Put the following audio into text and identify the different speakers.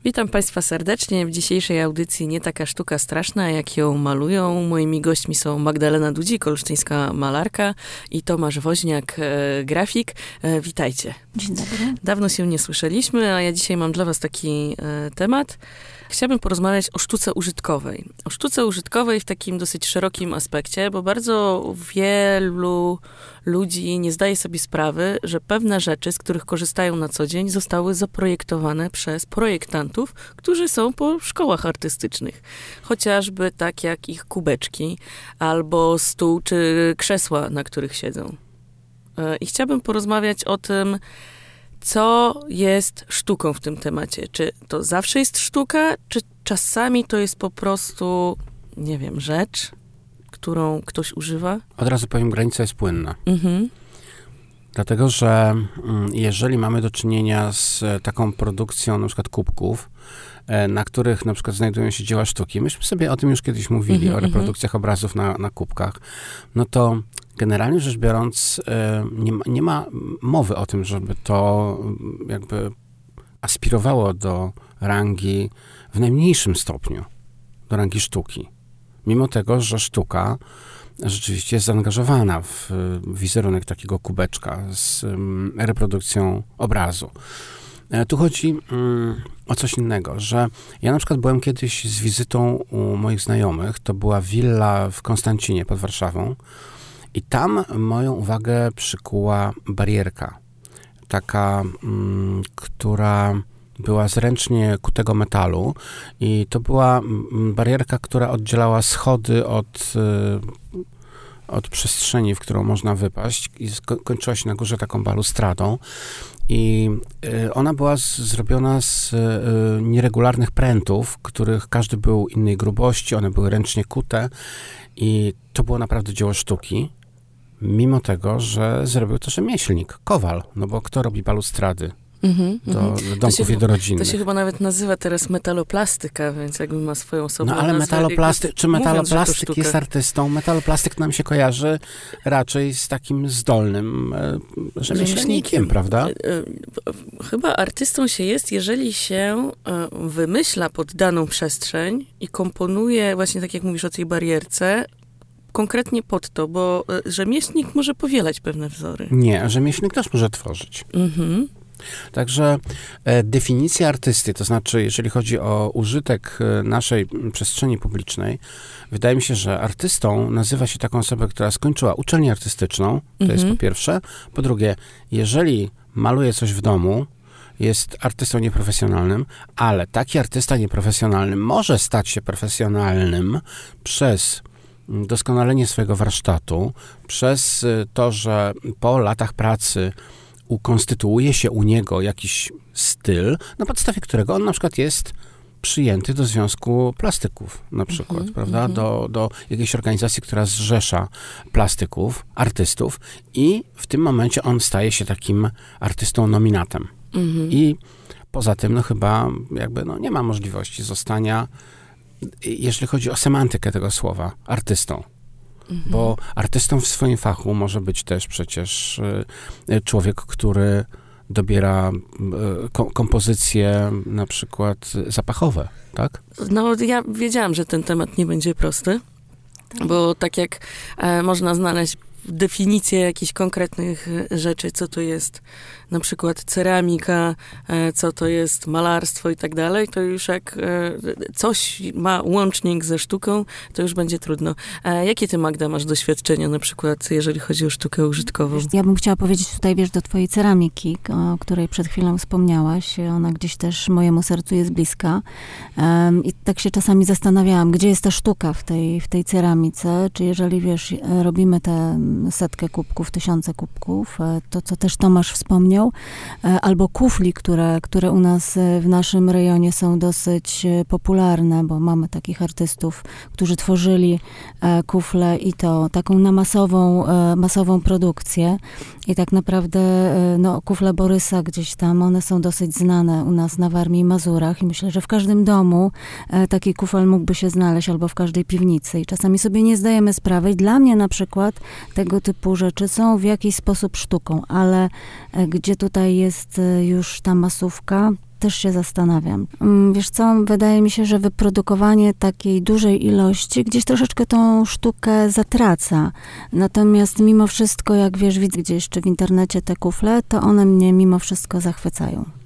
Speaker 1: Witam Państwa serdecznie w dzisiejszej audycji Nie taka sztuka straszna, jak ją malują. Moimi gośćmi są Magdalena Dudzik, olsztyńska malarka, i Tomasz Woźniak, grafik. Witajcie.
Speaker 2: Dzień dobry.
Speaker 1: Dawno się nie słyszeliśmy, a ja dzisiaj mam dla was taki temat. Chciałabym porozmawiać o sztuce użytkowej. O sztuce użytkowej w takim dosyć szerokim aspekcie, bo bardzo wielu ludzi nie zdaje sobie sprawy, że pewne rzeczy, z których korzystają na co dzień, zostały zaprojektowane przez projektantów, którzy są po szkołach artystycznych. Chociażby tak jak ich kubeczki, albo stół czy krzesła, na których siedzą. I chciałabym porozmawiać o tym, co jest sztuką w tym temacie. Czy to zawsze jest sztuka, czy czasami to jest po prostu, nie wiem, rzecz, którą ktoś używa?
Speaker 3: Od razu powiem, granica jest płynna. Dlatego, że jeżeli mamy do czynienia z taką produkcją na przykład kubków, na których na przykład znajdują się dzieła sztuki, myśmy sobie o tym już kiedyś mówili, o reprodukcjach obrazów na kubkach, no to generalnie rzecz biorąc nie ma mowy o tym, żeby to jakby aspirowało do rangi w najmniejszym stopniu, do rangi sztuki. Mimo tego, że sztuka rzeczywiście jest zaangażowana w wizerunek takiego kubeczka z reprodukcją obrazu. Tu chodzi o coś innego, że ja na przykład byłem kiedyś z wizytą u moich znajomych, to była willa w Konstancinie pod Warszawą i tam moją uwagę przykuła barierka, taka, która była z ręcznie kutego metalu i to była barierka, która oddzielała schody od przestrzeni, w którą można wypaść, i kończyła się na górze taką balustradą. I ona była zrobiona z nieregularnych prętów, których każdy był innej grubości, one były ręcznie kute i to było naprawdę dzieło sztuki, mimo tego, że zrobił to rzemieślnik, kowal, no bo kto robi balustrady do domków jednorodzinnych?
Speaker 1: To się chyba nawet nazywa teraz metaloplastyka, więc jakby ma swoją osobną
Speaker 3: nazwę. No ale metaloplastyk
Speaker 1: mówiąc,
Speaker 3: jest artystą? Metaloplastyk nam się kojarzy raczej z takim zdolnym rzemieślnikiem, prawda?
Speaker 1: Chyba artystą się jest, jeżeli się wymyśla pod daną przestrzeń i komponuje, właśnie tak jak mówisz o tej barierce, konkretnie pod to, bo rzemieślnik może powielać pewne wzory.
Speaker 3: Nie, rzemieślnik też może tworzyć. Także definicja artysty, to znaczy, jeżeli chodzi o użytek naszej przestrzeni publicznej, wydaje mi się, że artystą nazywa się taką osobę, która skończyła uczelnię artystyczną, to jest po pierwsze. Po drugie, jeżeli maluje coś w domu, jest artystą nieprofesjonalnym, ale taki artysta nieprofesjonalny może stać się profesjonalnym przez doskonalenie swojego warsztatu, przez to, że po latach pracy ukonstytuuje się u niego jakiś styl, na podstawie którego on na przykład jest przyjęty do Związku Plastyków, na przykład, prawda? Do jakiejś organizacji, która zrzesza plastyków, artystów, i w tym momencie on staje się takim artystą nominatem. I poza tym, no chyba jakby nie ma możliwości zostania, jeżeli chodzi o semantykę tego słowa, artystą. Bo artystą w swoim fachu może być też przecież człowiek, który dobiera kompozycje na przykład zapachowe, tak?
Speaker 1: No, ja wiedziałam, że ten temat nie będzie prosty, bo tak jak można znaleźć definicję jakichś konkretnych rzeczy, co to jest na przykład ceramika, co to jest malarstwo i tak dalej, to już jak coś ma łącznik ze sztuką, to już będzie trudno. Jakie ty, Magda, masz doświadczenia na przykład, jeżeli chodzi o sztukę użytkową?
Speaker 2: Ja bym chciała powiedzieć tutaj, do twojej ceramiki, o której przed chwilą wspomniałaś. Ona gdzieś też mojemu sercu jest bliska. I tak się czasami zastanawiałam, gdzie jest ta sztuka w tej ceramice, czy jeżeli, robimy tę setkę kubków, 1000 kubków, to co też Tomasz wspomniał, albo kufli, które u nas w naszym rejonie są dosyć popularne, bo mamy takich artystów, którzy tworzyli kufle i to taką na masową produkcję. I tak naprawdę kufle Borysa gdzieś tam, one są dosyć znane u nas na Warmii i Mazurach i myślę, że w każdym domu taki kufel mógłby się znaleźć albo w każdej piwnicy. I czasami sobie nie zdajemy sprawy. I dla mnie na przykład tego typu rzeczy są w jakiś sposób sztuką, ale gdzie tutaj jest już ta masówka, też się zastanawiam. Wiesz co, wydaje mi się, że wyprodukowanie takiej dużej ilości gdzieś troszeczkę tą sztukę zatraca. Natomiast mimo wszystko, jak wiesz, widzę gdzieś czy w internecie te kufle, to one mnie mimo wszystko zachwycają.